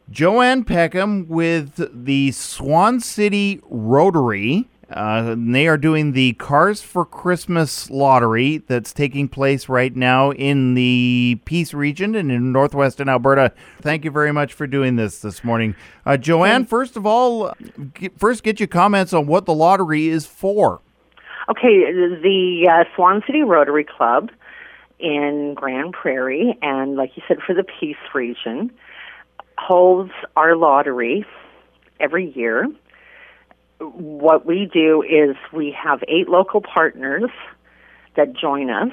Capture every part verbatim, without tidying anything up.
Joanne Peckham with the Swan City Rotary. Uh, they are doing the Cars for Christmas lottery that's taking place right now in the Peace region and in northwestern Alberta. Thank you very much for doing this this morning. Uh, Joanne, first of all, get, first get your comments on what the lottery is for. Okay, the uh, Swan City Rotary Club in Grand Prairie, and like you said, for the Peace region, holds our lottery every year. What we do is we have eight local partners that join us,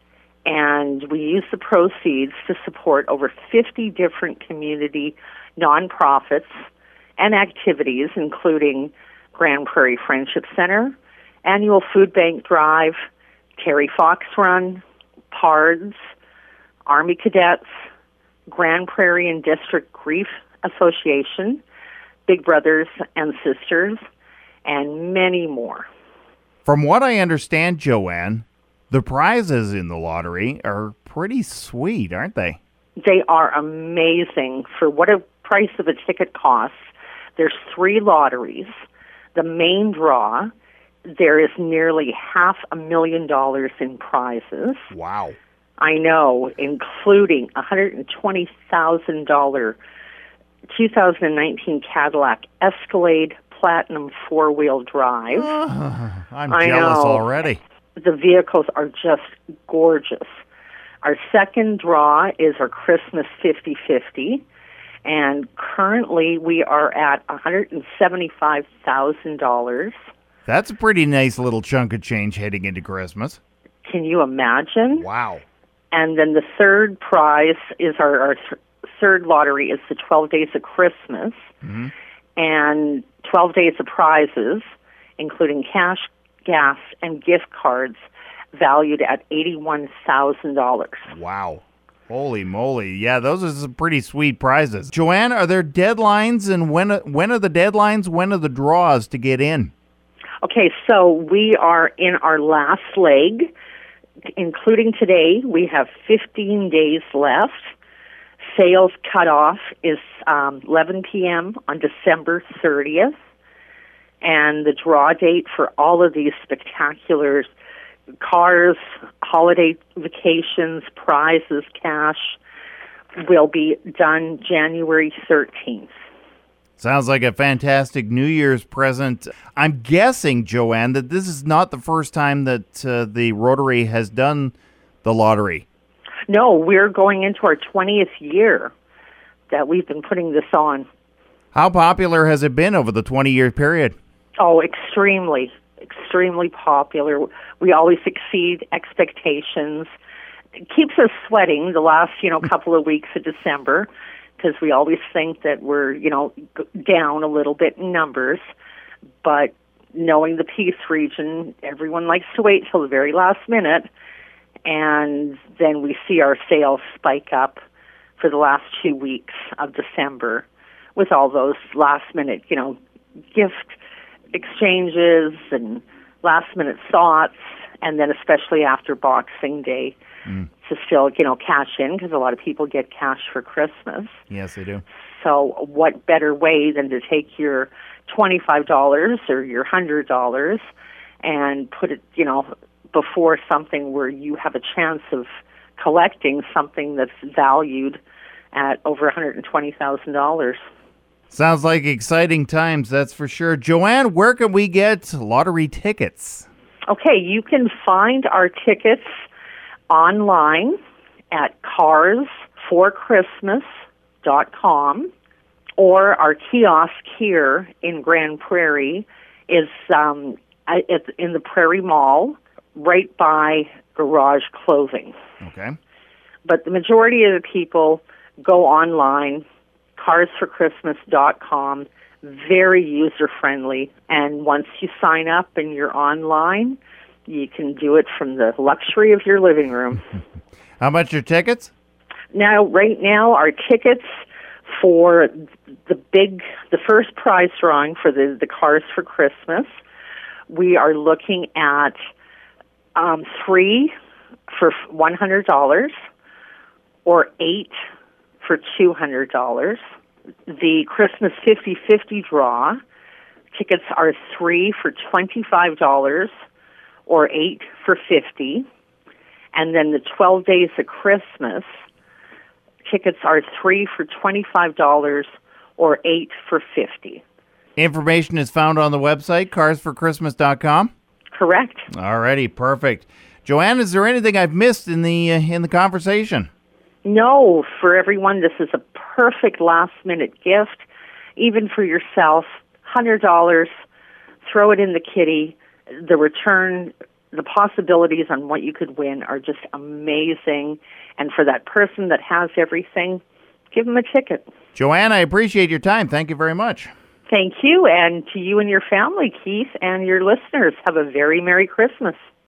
and we use the proceeds to support over fifty different community nonprofits and activities, including Grand Prairie Friendship Center, Annual Food Bank Drive, Terry Fox Run, PARDS, Army Cadets, Grand Prairie and District Grief Association, Big Brothers and Sisters, and many more. From what I understand, Joanne, the prizes in the lottery are pretty sweet, aren't they? They are amazing. For what a price of a ticket costs, there's three lotteries. The main draw, there is nearly half a million dollars in prizes. Wow. I know, including a one hundred twenty thousand dollars two thousand nineteen Cadillac Escalade Platinum four-wheel drive. Uh, I'm I jealous know. already. The vehicles are just gorgeous. Our second draw is our Christmas fifty-fifty, and currently we are at one hundred seventy-five thousand dollars. That's a pretty nice little chunk of change heading into Christmas. Can you imagine? Wow. And then the third prize is our, our th- third lottery is the twelve Days of Christmas, Mm-hmm. and twelve days of prizes, including cash, gas, and gift cards valued at eighty-one thousand dollars. Wow. Holy moly. Yeah, those are some pretty sweet prizes. Joanne, are there deadlines, and when when are the deadlines? When are the draws to get in? Okay, so we are in our last leg, including today. We have fifteen days left. Sales cutoff is um, eleven p.m. on December thirtieth, and the draw date for all of these spectacular cars, holiday vacations, prizes, cash will be done January thirteenth. Sounds like a fantastic New Year's present. I'm guessing, Joanne, that this is not the first time that uh, the Rotary has done the lottery. No, we're going into our twentieth year that we've been putting this on. How popular has it been over the twenty-year period? Oh, extremely, extremely popular. We always exceed expectations. It keeps us sweating the last, you know, couple of weeks of December, because we always think that we're, you know, down a little bit in numbers. But knowing the Peace region, everyone likes to wait till the very last minute, and then we see our sales spike up for the last two weeks of December with all those last-minute, you know, gift exchanges and last-minute thoughts, and then especially after Boxing Day mm. to still, you know, cash in, because a lot of people get cash for Christmas. Yes, they do. So what better way than to take your twenty-five dollars or your one hundred dollars and put it, you know, before something where you have a chance of collecting something that's valued at over one hundred twenty thousand dollars. Sounds like exciting times, that's for sure. Joanne, where can we get lottery tickets? Okay, you can find our tickets online at cars for christmas dot com, or our kiosk here in Grand Prairie is um, in the Prairie Mall, right by Garage Clothing. Okay. But the majority of the people go online, cars for christmas dot com, very user-friendly. And once you sign up and you're online, you can do it from the luxury of your living room. How much are tickets? Now, right now, our tickets for the big, the first prize drawing for the, the Cars for Christmas, we are looking at um, three for one hundred dollars or eight for two hundred dollars. the Christmas fifty-fifty draw. Tickets are three for twenty-five dollars or eight for fifty dollars. And then the twelve Days of Christmas, tickets are three for twenty-five dollars or eight for fifty dollars. Information is found on the website, cars for christmas dot com? Correct. All righty, perfect. Joanne, is there anything I've missed in the uh, in the conversation? No, for everyone, this is a perfect last-minute gift, even for yourself. one hundred dollars, throw it in the kitty. The return, the possibilities on what you could win are just amazing. And for that person that has everything, give them a ticket. Joanne, I appreciate your time. Thank you very much. Thank you, and to you and your family, Keith, and your listeners, have a very Merry Christmas.